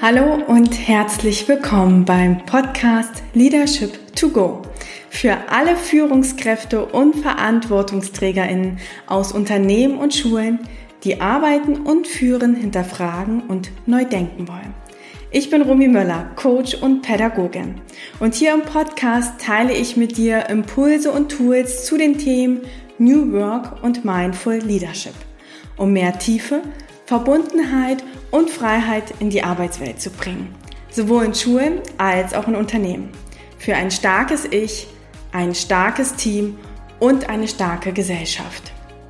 Hallo und herzlich willkommen beim Podcast Leadership to Go für alle Führungskräfte und VerantwortungsträgerInnen aus Unternehmen und Schulen, die Arbeiten und Führen hinterfragen und neu denken wollen. Ich bin Romy Möller, Coach und Pädagogin, und hier im Podcast teile ich mit dir Impulse und Tools zu den Themen New Work und Mindful Leadership, um mehr Tiefe, Verbundenheit und Freiheit in die Arbeitswelt zu bringen, sowohl in Schulen als auch in Unternehmen. Für ein starkes Ich, ein starkes Team und eine starke Gesellschaft.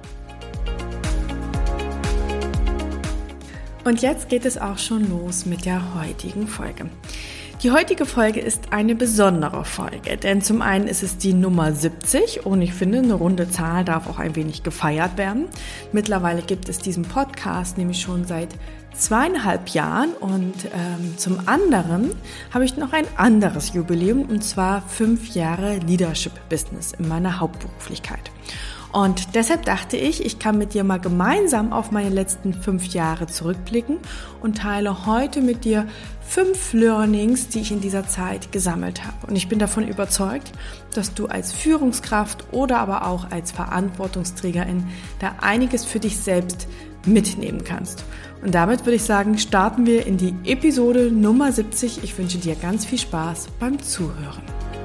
Und jetzt geht es auch schon los mit der heutigen Folge. Die heutige Folge ist eine besondere Folge, denn zum einen ist es die Nummer 70 und ich finde, eine runde Zahl darf auch ein wenig gefeiert werden. Mittlerweile gibt es diesen Podcast nämlich schon seit 2,5 Jahren und zum anderen habe ich noch ein anderes Jubiläum, und zwar 5 Jahre Leadership Business in meiner Hauptberuflichkeit. Und deshalb dachte ich, ich kann mit dir mal gemeinsam auf meine letzten 5 Jahre zurückblicken und teile heute mit dir 5 Learnings, die ich in dieser Zeit gesammelt habe. Und ich bin davon überzeugt, dass du als Führungskraft oder aber auch als Verantwortungsträgerin da einiges für dich selbst mitnehmen kannst. Und damit würde ich sagen, starten wir in die Episode Nummer 70. Ich wünsche dir ganz viel Spaß beim Zuhören.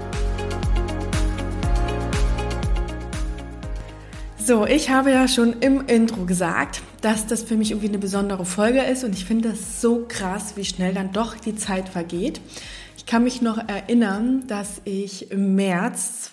So, ich habe ja schon im Intro gesagt, dass das für mich irgendwie eine besondere Folge ist, und ich finde das so krass, wie schnell dann doch die Zeit vergeht. Ich kann mich noch erinnern, dass ich im März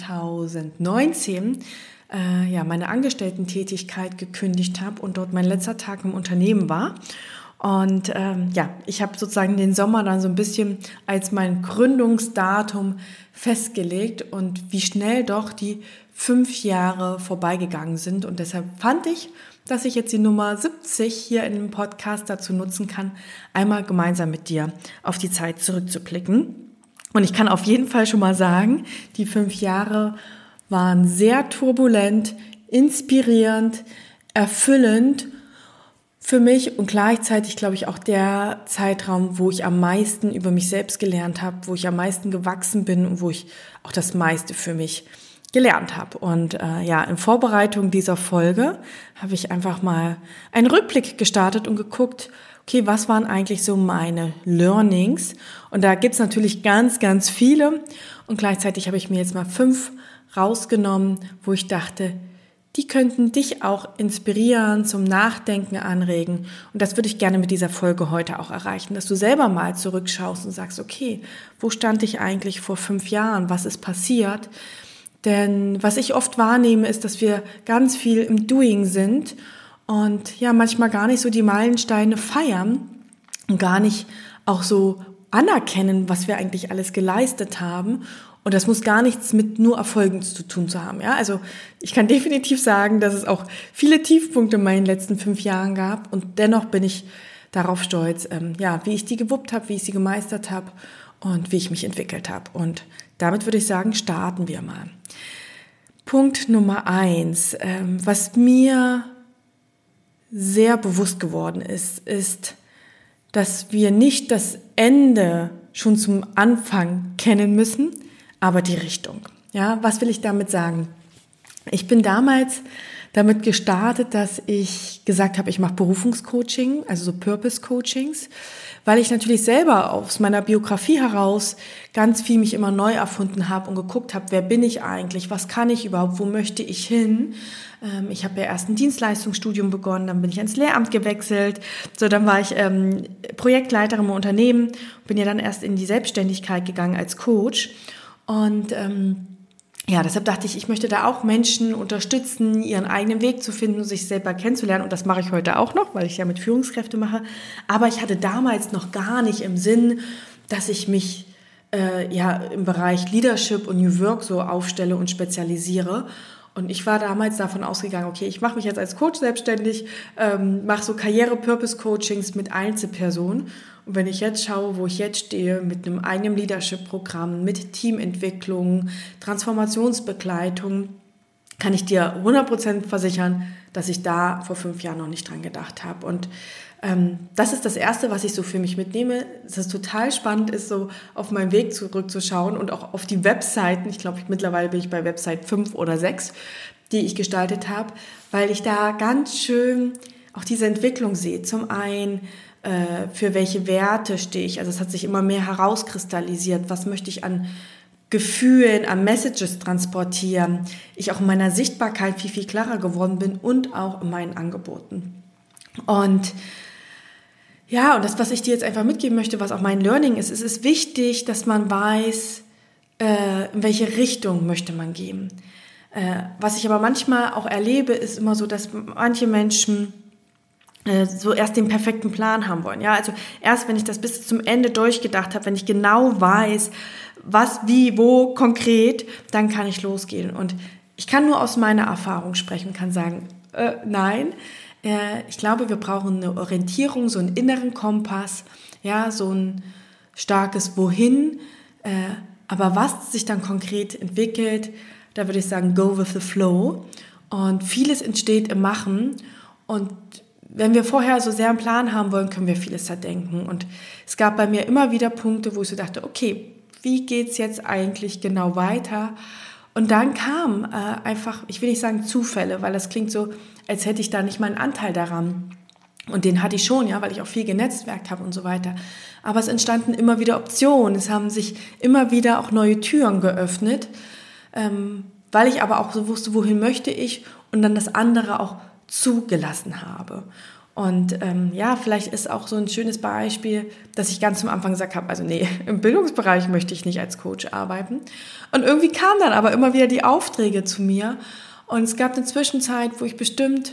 2019 meine Angestellten-Tätigkeit gekündigt habe und dort mein letzter Tag im Unternehmen war. Und ich habe sozusagen den Sommer dann so ein bisschen als mein Gründungsdatum festgelegt, und wie schnell doch die 5 Jahre vorbeigegangen sind. Und deshalb fand ich, dass ich jetzt die Nummer 70 hier in dem Podcast dazu nutzen kann, einmal gemeinsam mit dir auf die Zeit zurückzublicken. Und ich kann auf jeden Fall schon mal sagen, die 5 Jahre waren sehr turbulent, inspirierend, erfüllend für mich und gleichzeitig, glaube ich, auch der Zeitraum, wo ich am meisten über mich selbst gelernt habe, wo ich am meisten gewachsen bin und wo ich auch das meiste für mich gelernt habe. Und in Vorbereitung dieser Folge habe ich einfach mal einen Rückblick gestartet und geguckt, okay, was waren eigentlich so meine Learnings? Und da gibt's natürlich ganz, ganz viele, und gleichzeitig habe ich mir jetzt mal 5 rausgenommen, wo ich dachte, die könnten dich auch inspirieren, zum Nachdenken anregen. Und das würde ich gerne mit dieser Folge heute auch erreichen, dass du selber mal zurückschaust und sagst, okay, wo stand ich eigentlich vor 5 Jahren? Was ist passiert? Denn was ich oft wahrnehme, ist, dass wir ganz viel im Doing sind und ja manchmal gar nicht so die Meilensteine feiern und gar nicht auch so anerkennen, was wir eigentlich alles geleistet haben. Und das muss gar nichts mit nur Erfolgen zu tun zu haben. Ja, also ich kann definitiv sagen, dass es auch viele Tiefpunkte in meinen letzten 5 Jahren gab. Und dennoch bin ich darauf stolz, wie ich die gewuppt habe, wie ich sie gemeistert habe und wie ich mich entwickelt habe. Und damit würde ich sagen, starten wir mal. Punkt Nummer 1, was mir sehr bewusst geworden ist, dass wir nicht das Ende schon zum Anfang kennen müssen, aber die Richtung. Ja, was will ich damit sagen? Ich bin damals damit gestartet, dass ich gesagt habe, ich mache Berufungscoaching, also so Purpose-Coachings, weil ich natürlich selber aus meiner Biografie heraus ganz viel mich immer neu erfunden habe und geguckt habe, wer bin ich eigentlich, was kann ich überhaupt, wo möchte ich hin? Ich habe ja erst ein Dienstleistungsstudium begonnen, dann bin ich ans Lehramt gewechselt, so dann war ich Projektleiterin im Unternehmen, bin ja dann erst in die Selbstständigkeit gegangen als Coach. Und deshalb dachte ich, ich möchte da auch Menschen unterstützen, ihren eigenen Weg zu finden und sich selber kennenzulernen. Und das mache ich heute auch noch, weil ich ja mit Führungskräften mache. Aber ich hatte damals noch gar nicht im Sinn, dass ich mich im Bereich Leadership und New Work so aufstelle und spezialisiere. Und ich war damals davon ausgegangen, okay, ich mache mich jetzt als Coach selbstständig, mache so Karriere-Purpose-Coachings mit Einzelpersonen. Und wenn ich jetzt schaue, wo ich jetzt stehe, mit einem eigenen Leadership-Programm, mit Teamentwicklung, Transformationsbegleitung, kann ich dir 100% versichern, dass ich da vor 5 Jahren noch nicht dran gedacht habe. Und das ist das Erste, was ich so für mich mitnehme. Dass es total spannend ist, so auf meinen Weg zurückzuschauen und auch auf die Webseiten. Ich glaube, mittlerweile bin ich bei Website 5 oder 6, die ich gestaltet habe, weil ich da ganz schön auch diese Entwicklung sehe. Zum einen, für welche Werte stehe ich. Also es hat sich immer mehr herauskristallisiert. Was möchte ich an Gefühlen, an Messages transportieren. Ich auch in meiner Sichtbarkeit viel, viel klarer geworden bin und auch in meinen Angeboten. Und ja, und das, was ich dir jetzt einfach mitgeben möchte, was auch mein Learning ist, es ist wichtig, dass man weiß, in welche Richtung möchte man gehen. Was ich aber manchmal auch erlebe, ist immer so, dass manche Menschen so erst den perfekten Plan haben wollen. Ja, also erst, wenn ich das bis zum Ende durchgedacht habe, wenn ich genau weiß, was, wie, wo konkret, dann kann ich losgehen. Und ich kann nur aus meiner Erfahrung sprechen, kann sagen, nein, ich glaube, wir brauchen eine Orientierung, so einen inneren Kompass, ja, so ein starkes Wohin, aber was sich dann konkret entwickelt, da würde ich sagen, go with the flow. Und vieles entsteht im Machen. Und wenn wir vorher so sehr einen Plan haben wollen, können wir vieles zerdenken. Und es gab bei mir immer wieder Punkte, wo ich so dachte, okay, wie geht's jetzt eigentlich genau weiter? Und dann kam einfach, ich will nicht sagen Zufälle, weil das klingt so, als hätte ich da nicht meinen Anteil daran. Und den hatte ich schon, ja, weil ich auch viel genetzwerkt habe und so weiter. Aber es entstanden immer wieder Optionen. Es haben sich immer wieder auch neue Türen geöffnet, weil ich aber auch so wusste, wohin möchte ich und dann das andere auch zugelassen habe. Und vielleicht ist auch so ein schönes Beispiel, dass ich ganz zum Anfang gesagt habe, also nee, im Bildungsbereich möchte ich nicht als Coach arbeiten. Und irgendwie kamen dann aber immer wieder die Aufträge zu mir. Und es gab eine Zwischenzeit, wo ich bestimmt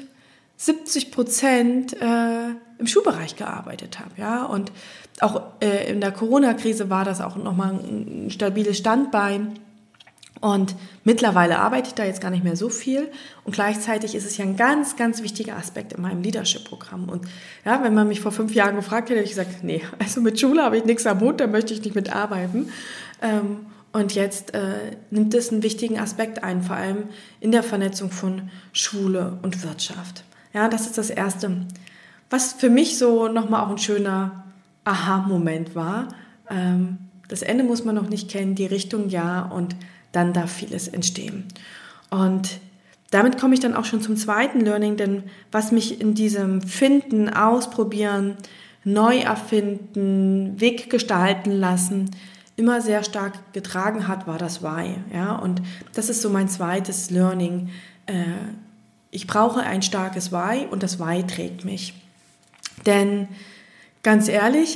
70% im Schulbereich gearbeitet habe. Ja? Und auch in der Corona-Krise war das auch nochmal ein stabiles Standbein. Und mittlerweile arbeite ich da jetzt gar nicht mehr so viel und gleichzeitig ist es ja ein ganz, ganz wichtiger Aspekt in meinem Leadership-Programm. Und ja, wenn man mich vor 5 Jahren gefragt hätte, hätte ich gesagt, nee, also mit Schule habe ich nichts am Hut, da möchte ich nicht mitarbeiten. Und jetzt nimmt es einen wichtigen Aspekt ein, vor allem in der Vernetzung von Schule und Wirtschaft. Ja, das ist das Erste. Was für mich so nochmal auch ein schöner Aha-Moment war. Das Ende muss man noch nicht kennen, die Richtung ja und dann darf vieles entstehen. Und damit komme ich dann auch schon zum zweiten Learning, denn was mich in diesem Finden, Ausprobieren, neu erfinden, Weg gestalten lassen, immer sehr stark getragen hat, war das Why. Ja? Und das ist so mein zweites Learning. Ich brauche ein starkes Why und das Why trägt mich. Denn ganz ehrlich,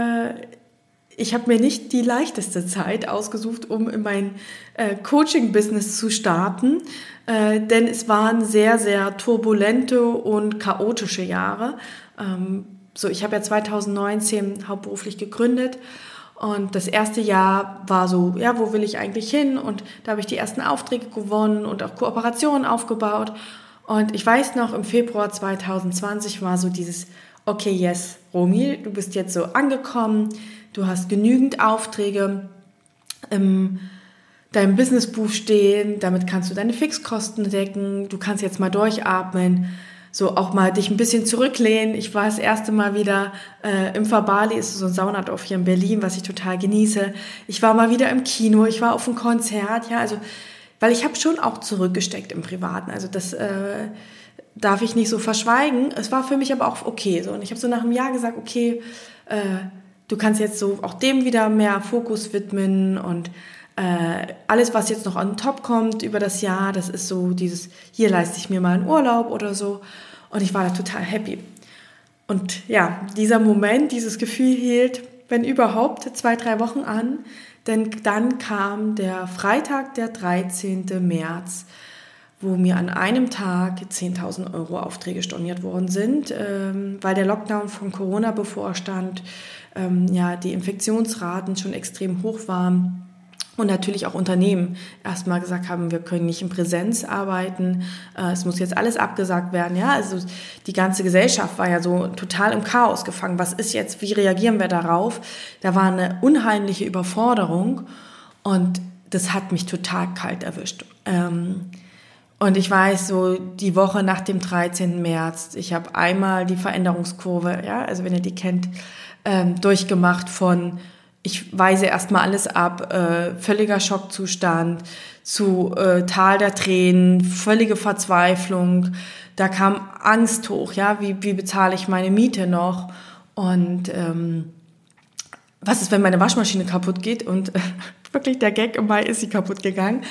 ich habe mir nicht die leichteste Zeit ausgesucht, um in mein Coaching-Business zu starten, denn es waren sehr, sehr turbulente und chaotische Jahre. Ich habe ja 2019 hauptberuflich gegründet und das erste Jahr war so, ja, wo will ich eigentlich hin? Und da habe ich die ersten Aufträge gewonnen und auch Kooperationen aufgebaut. Und ich weiß noch, im Februar 2020 war so dieses, okay, yes, Romy, du bist jetzt so angekommen, du hast genügend Aufträge in deinem Businessbuch stehen, damit kannst du deine Fixkosten decken, du kannst jetzt mal durchatmen, so auch mal dich ein bisschen zurücklehnen. Ich war das erste Mal wieder im Fabali, ist so ein Saunadorf hier in Berlin, was ich total genieße. Ich war mal wieder im Kino, ich war auf einem Konzert, ja, also, weil ich habe schon auch zurückgesteckt im Privaten, also das darf ich nicht so verschweigen. Es war für mich aber auch okay, so, und ich habe so nach einem Jahr gesagt, okay, du kannst jetzt so auch dem wieder mehr Fokus widmen und alles, was jetzt noch on top kommt über das Jahr, das ist so dieses, hier leiste ich mir mal einen Urlaub oder so. Und ich war da total happy. Und ja, dieser Moment, dieses Gefühl hielt, wenn überhaupt, 2-3 Wochen an. Denn dann kam der Freitag, der 13. März, wo mir an einem Tag 10.000 € Aufträge storniert worden sind, weil der Lockdown von Corona bevorstand, die Infektionsraten schon extrem hoch waren und natürlich auch Unternehmen erstmal gesagt haben, wir können nicht in Präsenz arbeiten, es muss jetzt alles abgesagt werden. Ja, also die ganze Gesellschaft war ja so total im Chaos gefangen. Was ist jetzt, wie reagieren wir darauf? Da war eine unheimliche Überforderung und das hat mich total kalt erwischt. Und ich weiß, so die Woche nach dem 13. März, ich habe einmal die Veränderungskurve, ja, also wenn ihr die kennt, durchgemacht von, ich weise erstmal alles ab, völliger Schockzustand zu Tal der Tränen, völlige Verzweiflung. Da kam Angst hoch, ja, wie bezahle ich meine Miete noch? Und was ist, wenn meine Waschmaschine kaputt geht? Und wirklich der Gag, im Mai ist sie kaputt gegangen.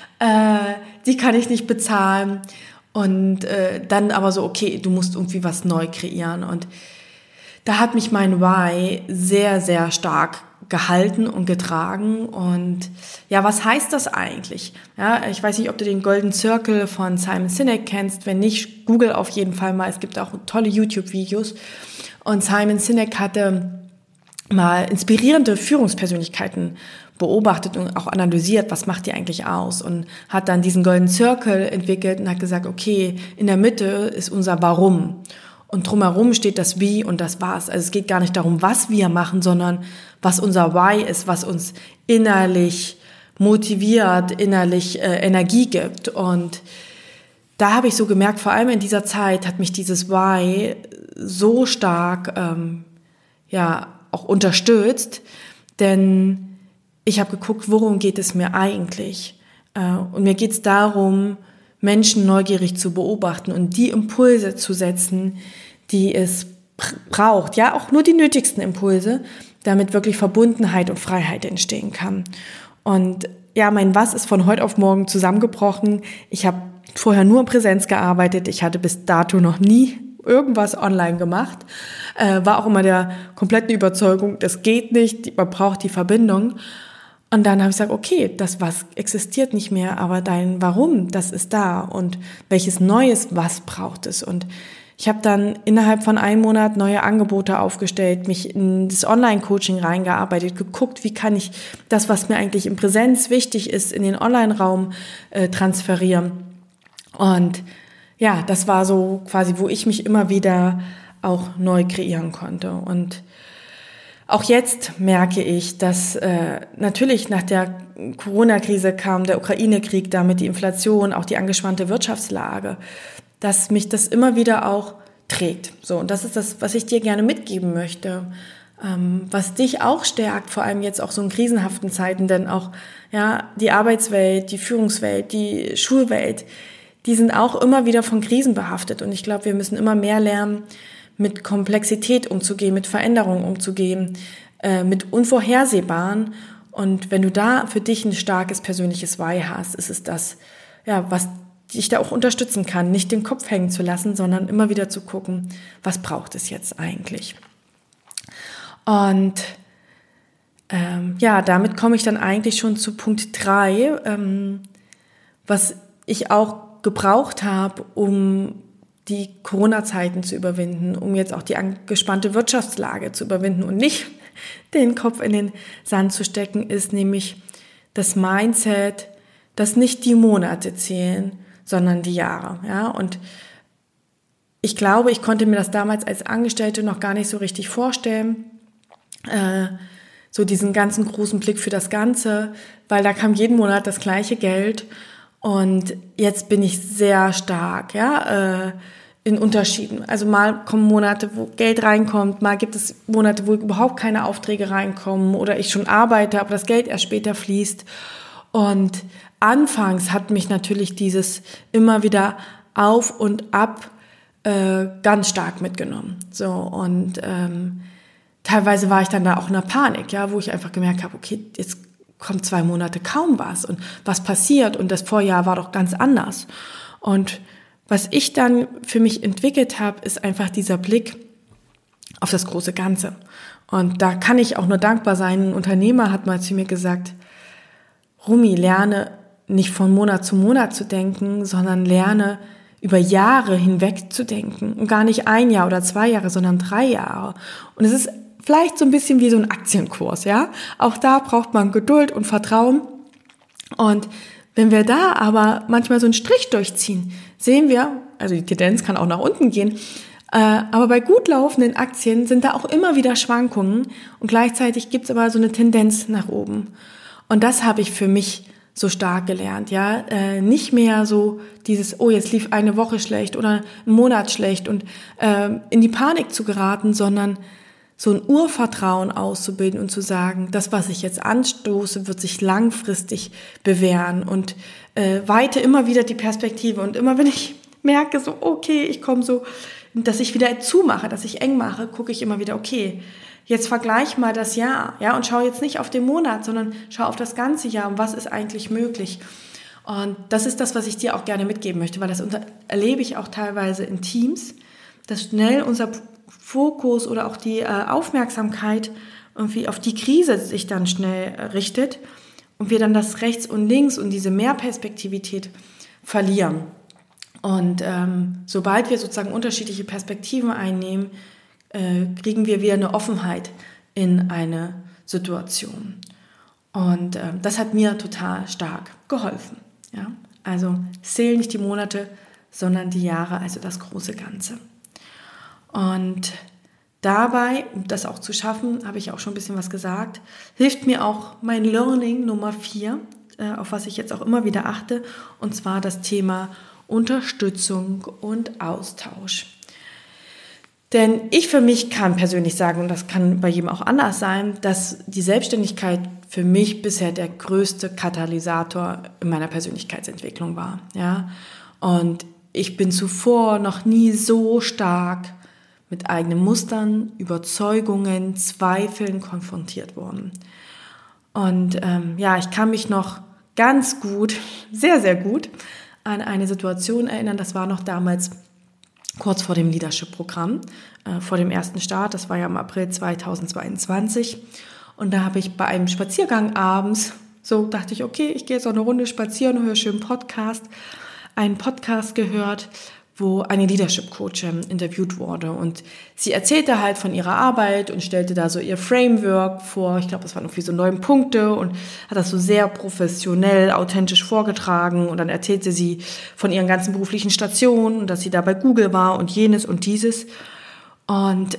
Die kann ich nicht bezahlen. Und dann aber so, okay, du musst irgendwie was neu kreieren. Und da hat mich mein Why sehr, sehr stark gehalten und getragen. Und ja, was heißt das eigentlich? Ja, ich weiß nicht, ob du den Golden Circle von Simon Sinek kennst. Wenn nicht, google auf jeden Fall mal. Es gibt auch tolle YouTube-Videos. Und Simon Sinek hatte mal inspirierende Führungspersönlichkeiten beobachtet und auch analysiert, was macht die eigentlich aus, und hat dann diesen Golden Circle entwickelt und hat gesagt, okay, in der Mitte ist unser Warum und drumherum steht das Wie und das Was. Also es geht gar nicht darum, was wir machen, sondern was unser Why ist, was uns innerlich motiviert, innerlich Energie gibt. Und da habe ich so gemerkt, vor allem in dieser Zeit hat mich dieses Why so stark auch unterstützt, denn ich habe geguckt, worum geht es mir eigentlich? Und mir geht es darum, Menschen neugierig zu beobachten und die Impulse zu setzen, die es braucht. Ja, auch nur die nötigsten Impulse, damit wirklich Verbundenheit und Freiheit entstehen kann. Und ja, mein Was ist von heute auf morgen zusammengebrochen. Ich habe vorher nur in Präsenz gearbeitet. Ich hatte bis dato noch nie irgendwas online gemacht. War auch immer der kompletten Überzeugung, das geht nicht, man braucht die Verbindung. Und dann habe ich gesagt, okay, das Was existiert nicht mehr, aber dein Warum, das ist da. Und welches neues Was braucht es? Und ich habe dann innerhalb von einem Monat neue Angebote aufgestellt, mich in das Online-Coaching reingearbeitet, geguckt, wie kann ich das, was mir eigentlich in Präsenz wichtig ist, in den Online-Raum transferieren. Und ja, das war so quasi, wo ich mich immer wieder auch neu kreieren konnte. Und auch jetzt merke ich, dass natürlich nach der Corona-Krise kam der Ukraine-Krieg, damit die Inflation, auch die angespannte Wirtschaftslage, dass mich das immer wieder auch trägt. So, und das ist das, was ich dir gerne mitgeben möchte, was dich auch stärkt, vor allem jetzt auch so in krisenhaften Zeiten, denn auch ja die Arbeitswelt, die Führungswelt, die Schulwelt, die sind auch immer wieder von Krisen behaftet. Und ich glaube, wir müssen immer mehr lernen, mit Komplexität umzugehen, mit Veränderungen umzugehen, mit Unvorhersehbaren. Und wenn du da für dich ein starkes persönliches Why hast, ist es das, ja, was dich da auch unterstützen kann, nicht den Kopf hängen zu lassen, sondern immer wieder zu gucken, was braucht es jetzt eigentlich? Und damit komme ich dann eigentlich schon zu Punkt 3, was ich auch gebraucht habe, um die Corona-Zeiten zu überwinden, um jetzt auch die angespannte Wirtschaftslage zu überwinden und nicht den Kopf in den Sand zu stecken, ist nämlich das Mindset, dass nicht die Monate zählen, sondern die Jahre. Ja? Und ich glaube, ich konnte mir das damals als Angestellte noch gar nicht so richtig vorstellen, so diesen ganzen großen Blick für das Ganze, weil da kam jeden Monat das gleiche Geld. Und jetzt bin ich sehr stark, in Unterschieden. Also mal kommen Monate, wo Geld reinkommt, mal gibt es Monate, wo überhaupt keine Aufträge reinkommen oder ich schon arbeite, aber das Geld erst später fließt. Und anfangs hat mich natürlich dieses immer wieder auf und ab ganz stark mitgenommen. So, und teilweise war ich dann da auch in einer Panik, wo ich einfach gemerkt habe, okay, jetzt kommt 2 Monate kaum was und was passiert, und das Vorjahr war doch ganz anders. Und was ich dann für mich entwickelt habe, ist einfach dieser Blick auf das große Ganze. Und da kann ich auch nur dankbar sein. Ein Unternehmer hat mal zu mir gesagt, Rumi, lerne nicht von Monat zu Monat zu denken, sondern lerne über Jahre hinweg zu denken. Und gar nicht 1 Jahr oder 2 Jahre, sondern 3 Jahre. Und es ist vielleicht so ein bisschen wie so ein Aktienkurs, Auch da braucht man Geduld und Vertrauen. Und wenn wir da aber manchmal so einen Strich durchziehen, sehen wir, also die Tendenz kann auch nach unten gehen, aber bei gut laufenden Aktien sind da auch immer wieder Schwankungen und gleichzeitig gibt es aber so eine Tendenz nach oben. Und das habe ich für mich so stark gelernt, ja, nicht mehr so dieses, oh, jetzt lief eine Woche schlecht oder ein Monat schlecht und in die Panik zu geraten, sondern so ein Urvertrauen auszubilden und zu sagen, das, was ich jetzt anstoße, wird sich langfristig bewähren und weite immer wieder die Perspektive und immer wenn ich merke, so, okay, ich komme so, dass ich wieder zumache, dass ich eng mache, gucke ich immer wieder, okay, jetzt vergleich mal das Jahr, ja, und schau jetzt nicht auf den Monat, sondern schau auf das ganze Jahr und was ist eigentlich möglich. Und das ist das, was ich dir auch gerne mitgeben möchte, weil das erlebe ich auch teilweise in Teams, dass schnell unser Fokus oder auch die Aufmerksamkeit irgendwie auf die Krise sich dann schnell richtet und wir dann das Rechts und Links und diese Mehrperspektivität verlieren. Und sobald wir sozusagen unterschiedliche Perspektiven einnehmen, kriegen wir wieder eine Offenheit in eine Situation. Und das hat mir total stark geholfen. Ja? Also zähl nicht die Monate, sondern die Jahre, also das große Ganze. Und dabei, um das auch zu schaffen, habe ich auch schon ein bisschen was gesagt, hilft mir auch mein Learning Nummer 4, auf was ich jetzt auch immer wieder achte, und zwar das Thema Unterstützung und Austausch. Denn ich für mich kann persönlich sagen, und das kann bei jedem auch anders sein, dass die Selbstständigkeit für mich bisher der größte Katalysator in meiner Persönlichkeitsentwicklung war. Ja? Und ich bin zuvor noch nie so stark mit eigenen Mustern, Überzeugungen, Zweifeln konfrontiert worden. Und ich kann mich noch ganz gut, sehr, sehr gut an eine Situation erinnern, das war noch damals kurz vor dem Leadership-Programm, vor dem ersten Start, das war ja im April 2022. Und da habe ich bei einem Spaziergang abends, so dachte ich, okay, ich gehe jetzt noch eine Runde spazieren und höre schön einen Podcast gehört, wo eine Leadership-Coachin interviewt wurde. Und sie erzählte halt von ihrer Arbeit und stellte da so ihr Framework vor. Ich glaube, das waren irgendwie so 9 Punkte und hat das so sehr professionell, authentisch vorgetragen. Und dann erzählte sie von ihren ganzen beruflichen Stationen und dass sie da bei Google war und jenes und dieses. Und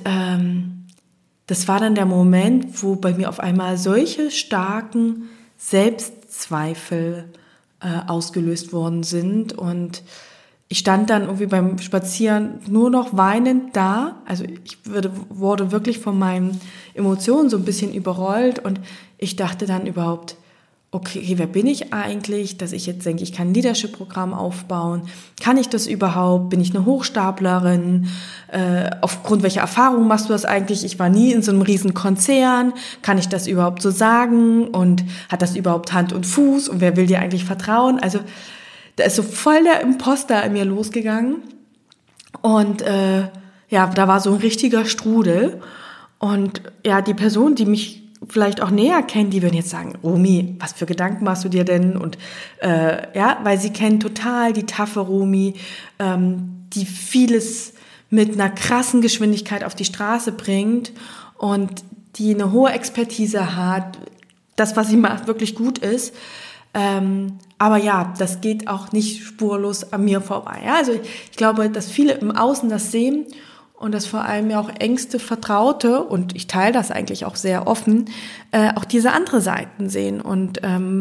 das war dann der Moment, wo bei mir auf einmal solche starken Selbstzweifel ausgelöst worden sind. Und ich stand dann irgendwie beim Spazieren nur noch weinend da. Also ich wurde wirklich von meinen Emotionen so ein bisschen überrollt. Und ich dachte dann überhaupt, okay, wer bin ich eigentlich, dass ich jetzt denke, ich kann ein Leadership-Programm aufbauen? Kann ich das überhaupt? Bin ich eine Hochstaplerin? Aufgrund welcher Erfahrungen machst du das eigentlich? Ich war nie in so einem riesen Konzern. Kann ich das überhaupt so sagen? Und hat das überhaupt Hand und Fuß? Und wer will dir eigentlich vertrauen? Also da ist so voll der Imposter in mir losgegangen. Und da war so ein richtiger Strudel. Und ja, die Person, die mich vielleicht auch näher kennen, die würden jetzt sagen, Romy, was für Gedanken machst du dir denn? Und weil sie kennen total die taffe Romy, die vieles mit einer krassen Geschwindigkeit auf die Straße bringt und die eine hohe Expertise hat, das, was sie macht, wirklich gut ist. Aber ja, das geht auch nicht spurlos an mir vorbei. Ja? Also ich glaube, dass viele im Außen das sehen und dass vor allem ja auch engste Vertraute, und ich teile das eigentlich auch sehr offen, auch diese andere Seiten sehen. Und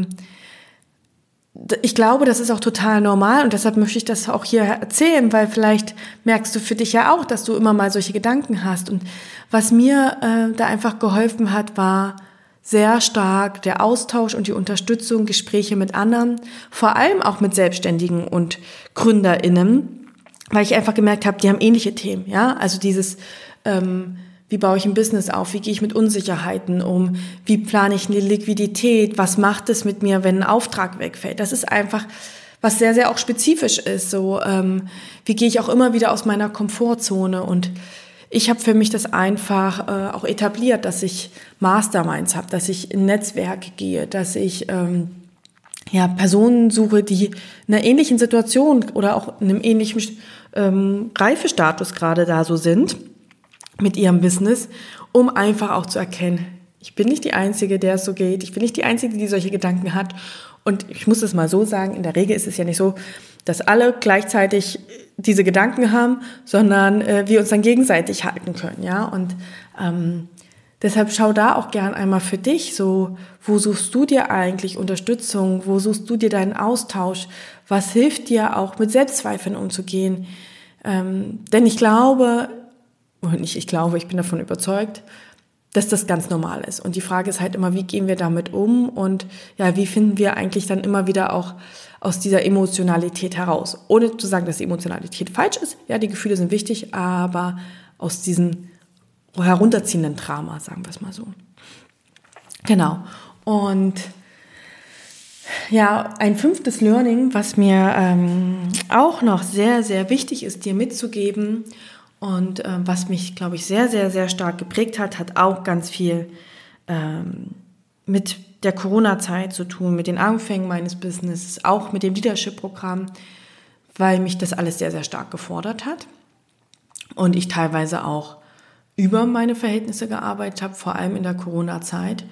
ich glaube, das ist auch total normal und deshalb möchte ich das auch hier erzählen, weil vielleicht merkst du für dich ja auch, dass du immer mal solche Gedanken hast. Und was mir da einfach geholfen hat, war sehr stark der Austausch und die Unterstützung, Gespräche mit anderen, vor allem auch mit Selbstständigen und GründerInnen, weil ich einfach gemerkt habe, die haben ähnliche Themen, ja, also dieses, wie baue ich ein Business auf, wie gehe ich mit Unsicherheiten um, wie plane ich eine Liquidität, was macht es mit mir, wenn ein Auftrag wegfällt, das ist einfach, was sehr, sehr auch spezifisch ist, so, wie gehe ich auch immer wieder aus meiner Komfortzone. Und ich habe für mich das einfach auch etabliert, dass ich Masterminds habe, dass ich in Netzwerke gehe, dass ich Personen suche, die in einer ähnlichen Situation oder auch in einem ähnlichen Reifestatus gerade da so sind mit ihrem Business, um einfach auch zu erkennen, ich bin nicht die Einzige, der es so geht, ich bin nicht die Einzige, die solche Gedanken hat. Und ich muss es mal so sagen, in der Regel ist es ja nicht so, dass alle gleichzeitig diese Gedanken haben, sondern wir uns dann gegenseitig halten können, ja. Und Deshalb schau da auch gern einmal für dich, so, wo suchst du dir eigentlich Unterstützung, wo suchst du dir deinen Austausch, was hilft dir auch mit Selbstzweifeln umzugehen, denn ich glaube, ich bin davon überzeugt, dass das ganz normal ist. Und die Frage ist halt immer, wie gehen wir damit um und ja, wie finden wir eigentlich dann immer wieder auch aus dieser Emotionalität heraus. Ohne zu sagen, dass die Emotionalität falsch ist. Ja, die Gefühle sind wichtig, aber aus diesem herunterziehenden Drama, sagen wir es mal so. Genau. Und ja, ein 5. Learning, was mir auch noch sehr, sehr wichtig ist, dir mitzugeben und was mich, glaube ich, sehr, sehr, sehr stark geprägt hat auch ganz viel mit der Corona-Zeit zu tun, mit den Anfängen meines Businesses, auch mit dem Leadership-Programm, weil mich das alles sehr, sehr stark gefordert hat und ich teilweise auch über meine Verhältnisse gearbeitet habe, vor allem in der Corona-Zeit.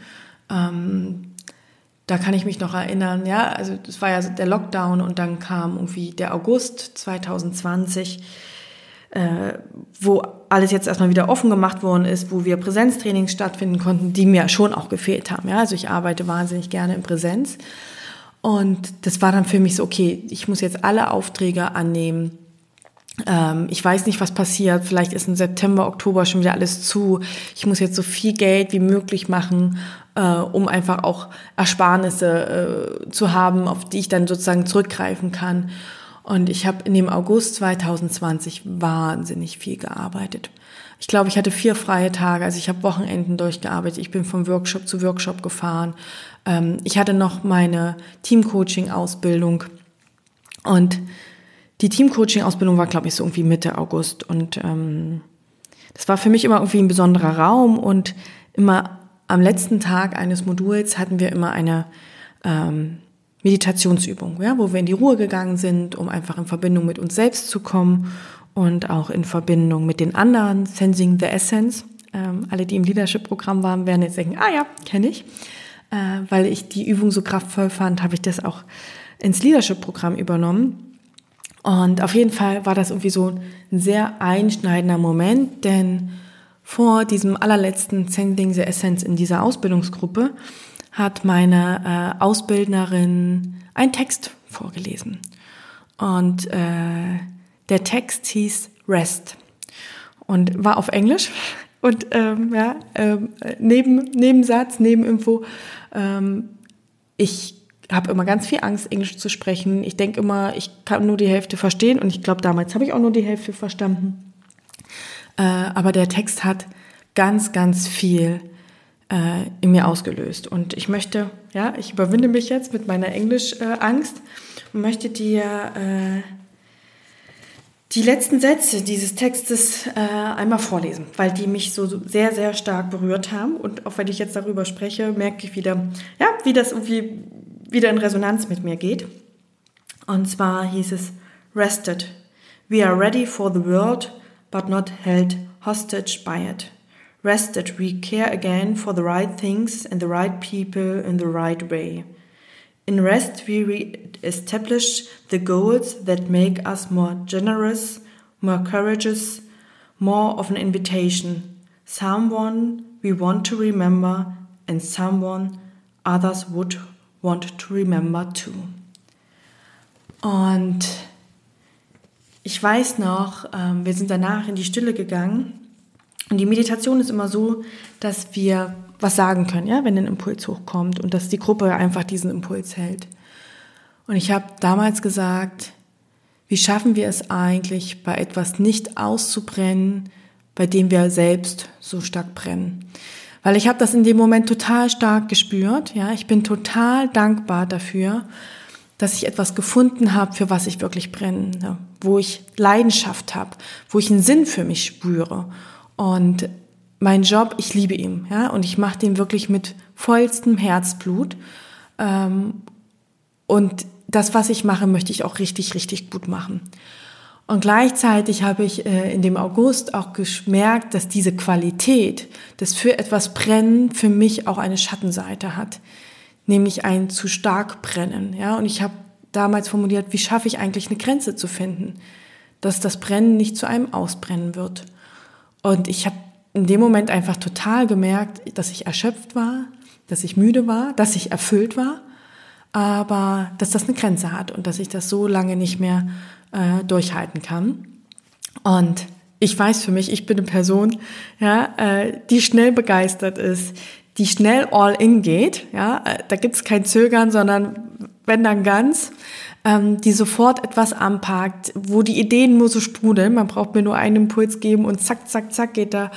Da kann ich mich noch erinnern, ja, also das war ja der Lockdown und dann kam irgendwie der August 2020, wo alles jetzt erstmal wieder offen gemacht worden ist, wo wir Präsenztrainings stattfinden konnten, die mir schon auch gefehlt haben. Ja, also ich arbeite wahnsinnig gerne in Präsenz und das war dann für mich so, okay, ich muss jetzt alle Aufträge annehmen. Ich weiß nicht, was passiert. Vielleicht ist im September, Oktober schon wieder alles zu. Ich muss jetzt so viel Geld wie möglich machen, um einfach auch Ersparnisse zu haben, auf die ich dann sozusagen zurückgreifen kann. Und ich habe in dem August 2020 wahnsinnig viel gearbeitet. Ich glaube, ich hatte 4 freie Tage, also ich habe Wochenenden durchgearbeitet. Ich bin von Workshop zu Workshop gefahren. Ich hatte noch meine Teamcoaching-Ausbildung und die Teamcoaching-Ausbildung war, glaube ich, so irgendwie Mitte August und das war für mich immer irgendwie ein besonderer Raum und immer am letzten Tag eines Moduls hatten wir immer eine Meditationsübung, ja, wo wir in die Ruhe gegangen sind, um einfach in Verbindung mit uns selbst zu kommen und auch in Verbindung mit den anderen, Sensing the Essence. Alle, die im Leadership-Programm waren, werden jetzt denken, ja, kenne ich. Weil ich die Übung so kraftvoll fand, habe ich das auch ins Leadership-Programm übernommen. Und auf jeden Fall war das irgendwie so ein sehr einschneidender Moment, denn vor diesem allerletzten Sensing the Essence in dieser Ausbildungsgruppe hat meine Ausbildnerin einen Text vorgelesen. Und der Text hieß Rest und war auf Englisch. Und Nebensatz, Nebeninfo, ich habe immer ganz viel Angst, Englisch zu sprechen. Ich denke immer, ich kann nur die Hälfte verstehen und ich glaube, damals habe ich auch nur die Hälfte verstanden. Aber der Text hat ganz, ganz viel in mir ausgelöst. Und ich möchte, ja, ich überwinde mich jetzt mit meiner Englisch-Angst und möchte dir die letzten Sätze dieses Textes einmal vorlesen, weil die mich so sehr, sehr stark berührt haben. Und auch wenn ich jetzt darüber spreche, merke ich wieder, ja, wie das irgendwie wieder in Resonanz mit mir geht. Und zwar hieß es, Rested. We are ready for the world, but not held hostage by it. Rested, we care again for the right things and the right people in the right way. In rest, we re-establish the goals that make us more generous, more courageous, more of an invitation. Someone we want to remember and someone others would want to remember too. Und ich weiß noch, wir sind danach in die Stille gegangen und die Meditation ist immer so, dass wir was sagen können, ja, wenn ein Impuls hochkommt und dass die Gruppe einfach diesen Impuls hält. Und ich habe damals gesagt, wie schaffen wir es eigentlich, bei etwas nicht auszubrennen, bei dem wir selbst so stark brennen? Weil ich habe das in dem Moment total stark gespürt. Ja, ich bin total dankbar dafür, dass ich etwas gefunden habe, für was ich wirklich brenne, wo ich Leidenschaft habe, wo ich einen Sinn für mich spüre. Und mein Job, ich liebe ihn, ja, und ich mache den wirklich mit vollstem Herzblut. Und das, was ich mache, möchte ich auch richtig, richtig gut machen. Und gleichzeitig habe ich in dem August auch gemerkt, dass diese Qualität, das für etwas Brennen, für mich auch eine Schattenseite hat, nämlich ein zu stark Brennen. Ja? Und ich habe damals formuliert, wie schaffe ich eigentlich eine Grenze zu finden, dass das Brennen nicht zu einem Ausbrennen wird. Und ich habe in dem Moment einfach total gemerkt, dass ich erschöpft war, dass ich müde war, dass ich erfüllt war, aber dass das eine Grenze hat und dass ich das so lange nicht mehr durchhalten kann. Und ich weiß für mich, ich bin eine Person, die schnell begeistert ist, die schnell all in geht. Ja, da gibt's kein Zögern, sondern wenn dann ganz, die sofort etwas anpackt, wo die Ideen nur so sprudeln. Man braucht mir nur einen Impuls geben und zack, zack, zack geht da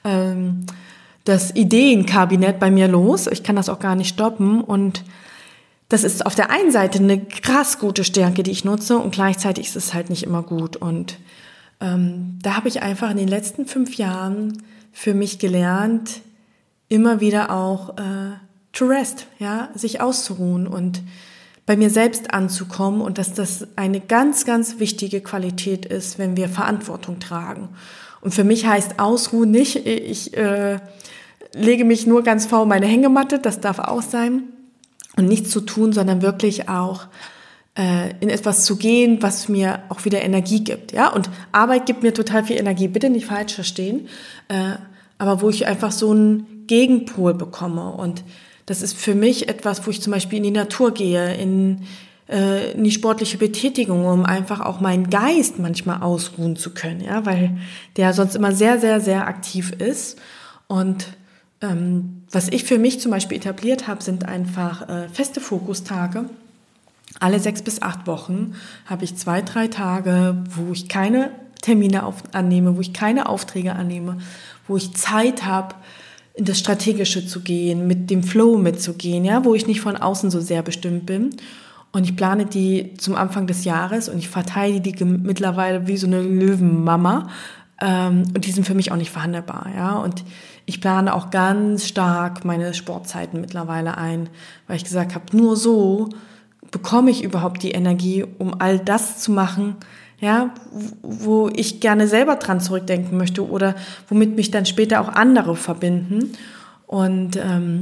das Ideenkabinett bei mir los. Ich kann das auch gar nicht stoppen und das ist auf der einen Seite eine krass gute Stärke, die ich nutze und gleichzeitig ist es halt nicht immer gut. Und da habe ich einfach in den letzten 5 Jahren für mich gelernt, immer wieder auch to rest, ja, sich auszuruhen und bei mir selbst anzukommen und dass das eine ganz, ganz wichtige Qualität ist, wenn wir Verantwortung tragen. Und für mich heißt Ausruhen nicht, ich lege mich nur ganz faul in meine Hängematte, das darf auch sein. Und nichts zu tun, sondern wirklich auch in etwas zu gehen, was mir auch wieder Energie gibt. Ja? Und Arbeit gibt mir total viel Energie, bitte nicht falsch verstehen, aber wo ich einfach so einen Gegenpol bekomme. Und das ist für mich etwas, wo ich zum Beispiel in die Natur gehe, in die sportliche Betätigung, um einfach auch meinen Geist manchmal ausruhen zu können, ja? Weil der sonst immer sehr, sehr, sehr aktiv ist. Und was ich für mich zum Beispiel etabliert habe, sind einfach feste Fokustage. Alle 6 bis 8 Wochen habe ich 2, 3 Tage, wo ich keine Termine annehme, wo ich keine Aufträge annehme, wo ich Zeit habe, in das Strategische zu gehen, mit dem Flow mitzugehen, ja, wo ich nicht von außen so sehr bestimmt bin. Und ich plane die zum Anfang des Jahres und ich verteile die mittlerweile wie so eine Löwenmama. Und die sind für mich auch nicht verhandelbar, ja. Und ich plane auch ganz stark meine Sportzeiten mittlerweile ein, weil ich gesagt habe, nur so bekomme ich überhaupt die Energie, um all das zu machen, ja, wo ich gerne selber dran zurückdenken möchte oder womit mich dann später auch andere verbinden. Und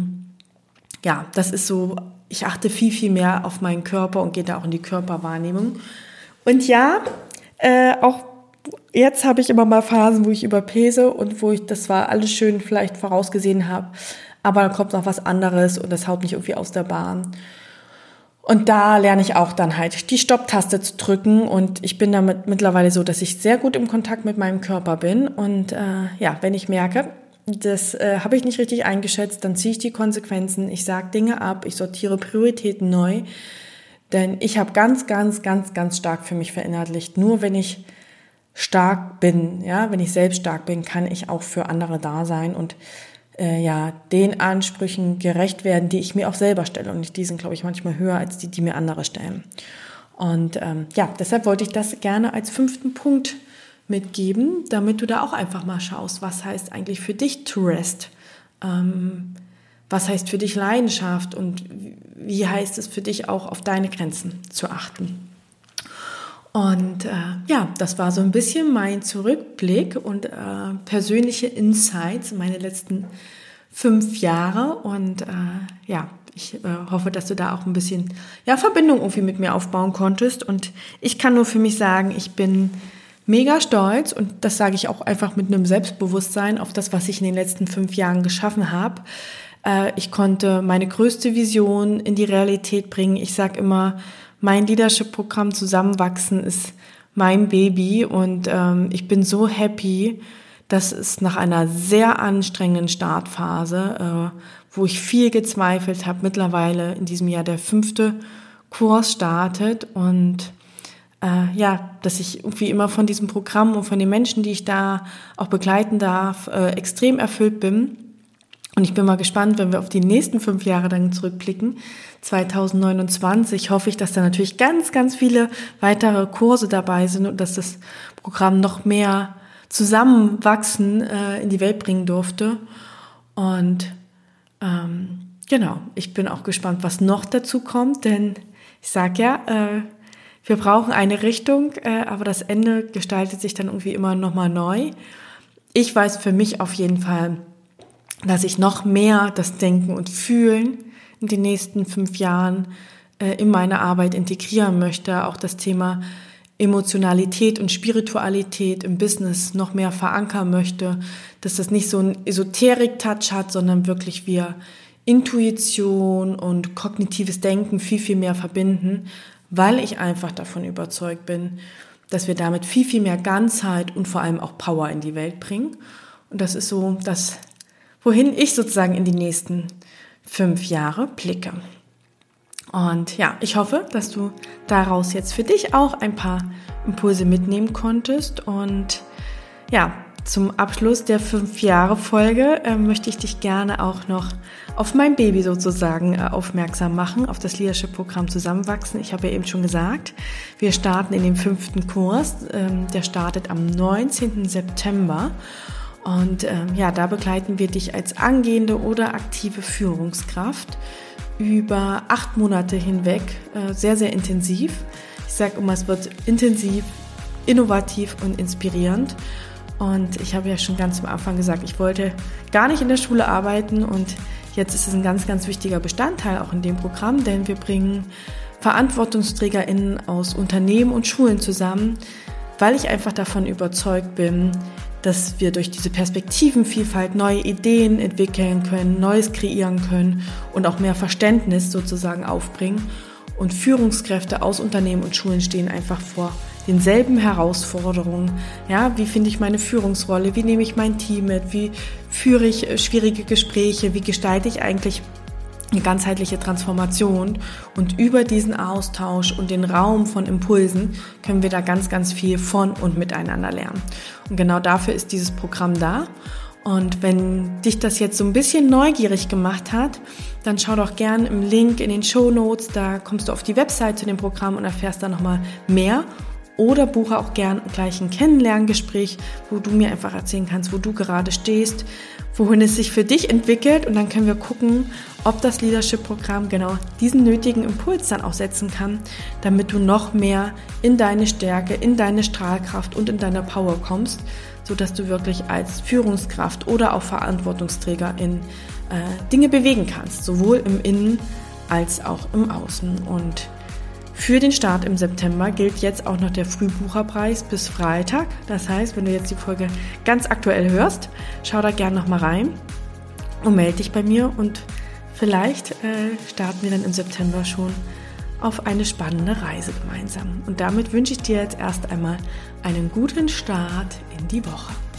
das ist so, ich achte viel, viel mehr auf meinen Körper und gehe da auch in die Körperwahrnehmung. Und ja, auch jetzt habe ich immer mal Phasen, wo ich überpese und wo ich das zwar alles schön vielleicht vorausgesehen habe, aber dann kommt noch was anderes und das haut mich irgendwie aus der Bahn. Und da lerne ich auch dann halt die Stopptaste zu drücken und ich bin damit mittlerweile so, dass ich sehr gut im Kontakt mit meinem Körper bin und wenn ich merke, das habe ich nicht richtig eingeschätzt, dann ziehe ich die Konsequenzen, ich sage Dinge ab, ich sortiere Prioritäten neu, denn ich habe ganz, ganz, ganz, ganz stark für mich verinnerlicht, nur wenn ich stark bin, ja, wenn ich selbst stark bin, kann ich auch für andere da sein und den Ansprüchen gerecht werden, die ich mir auch selber stelle. Und die sind, glaube ich, manchmal höher als die mir andere stellen. Und deshalb wollte ich das gerne als 5. Punkt mitgeben, damit du da auch einfach mal schaust, was heißt eigentlich für dich to rest? Was heißt für dich Leidenschaft? Und wie heißt es für dich auch, auf deine Grenzen zu achten? Und das war so ein bisschen mein Zurückblick und persönliche Insights in meine letzten 5 Jahre. Und ich hoffe, dass du da auch ein bisschen Verbindung irgendwie mit mir aufbauen konntest. Und ich kann nur für mich sagen, ich bin mega stolz und das sage ich auch einfach mit einem Selbstbewusstsein auf das, was ich in den letzten 5 Jahren geschaffen habe. Ich konnte meine größte Vision in die Realität bringen. Ich sage immer, mein Leadership-Programm Zusammenwachsen ist mein Baby und ich bin so happy, dass es nach einer sehr anstrengenden Startphase, wo ich viel gezweifelt habe, mittlerweile in diesem Jahr der 5. Kurs startet und dass ich irgendwie immer von diesem Programm und von den Menschen, die ich da auch begleiten darf, extrem erfüllt bin. Und ich bin mal gespannt, wenn wir auf die nächsten 5 Jahre dann zurückblicken. 2029 hoffe ich, dass da natürlich ganz, ganz viele weitere Kurse dabei sind und dass das Programm noch mehr Zusammenwachsen in die Welt bringen durfte. Und ich bin auch gespannt, was noch dazu kommt, denn ich sage wir brauchen eine Richtung, aber das Ende gestaltet sich dann irgendwie immer nochmal neu. Ich weiß für mich auf jeden Fall, dass ich noch mehr das Denken und Fühlen in den nächsten 5 Jahren in meine Arbeit integrieren möchte. Auch das Thema Emotionalität und Spiritualität im Business noch mehr verankern möchte, dass das nicht so einen Esoterik-Touch hat, sondern wirklich wir Intuition und kognitives Denken viel, viel mehr verbinden, weil ich einfach davon überzeugt bin, dass wir damit viel, viel mehr Ganzheit und vor allem auch Power in die Welt bringen. Und das ist so das, wohin ich sozusagen in die nächsten 5 Jahre blicke. Und ja, ich hoffe, dass du daraus jetzt für dich auch ein paar Impulse mitnehmen konntest. Und ja, zum Abschluss der 5-Jahre-Folge möchte ich dich gerne auch noch auf mein Baby sozusagen aufmerksam machen, auf das Leadership-Programm Zusammenwachsen. Ich habe ja eben schon gesagt, wir starten in den 5. Kurs. Der startet am 19. September. Und da begleiten wir dich als angehende oder aktive Führungskraft über 8 Monate hinweg, sehr, sehr intensiv. Ich sage immer, es wird intensiv, innovativ und inspirierend. Und ich habe ja schon ganz am Anfang gesagt, ich wollte gar nicht in der Schule arbeiten und jetzt ist es ein ganz, ganz wichtiger Bestandteil auch in dem Programm, denn wir bringen VerantwortungsträgerInnen aus Unternehmen und Schulen zusammen, weil ich einfach davon überzeugt bin, dass wir durch diese Perspektivenvielfalt neue Ideen entwickeln können, Neues kreieren können und auch mehr Verständnis sozusagen aufbringen. Und Führungskräfte aus Unternehmen und Schulen stehen einfach vor denselben Herausforderungen. Ja, wie finde ich meine Führungsrolle? Wie nehme ich mein Team mit? Wie führe ich schwierige Gespräche? Wie gestalte ich eigentlich eine ganzheitliche Transformation? Und über diesen Austausch und den Raum von Impulsen können wir da ganz, ganz viel von und miteinander lernen. Und genau dafür ist dieses Programm da. Und wenn dich das jetzt so ein bisschen neugierig gemacht hat, dann schau doch gern im Link in den Shownotes, da kommst du auf die Website zu dem Programm und erfährst da nochmal mehr. Oder buche auch gern gleich ein Kennenlerngespräch, wo du mir einfach erzählen kannst, wo du gerade stehst, wohin es sich für dich entwickelt. Und dann können wir gucken, ob das Leadership-Programm genau diesen nötigen Impuls dann auch setzen kann, damit du noch mehr in deine Stärke, in deine Strahlkraft und in deine Power kommst, sodass du wirklich als Führungskraft oder auch Verantwortungsträgerin Dinge bewegen kannst, sowohl im Innen als auch im Außen. Und für den Start im September gilt jetzt auch noch der Frühbucherpreis bis Freitag. Das heißt, wenn du jetzt die Folge ganz aktuell hörst, schau da gerne nochmal rein und melde dich bei mir. Und vielleicht starten wir dann im September schon auf eine spannende Reise gemeinsam. Und damit wünsche ich dir jetzt erst einmal einen guten Start in die Woche.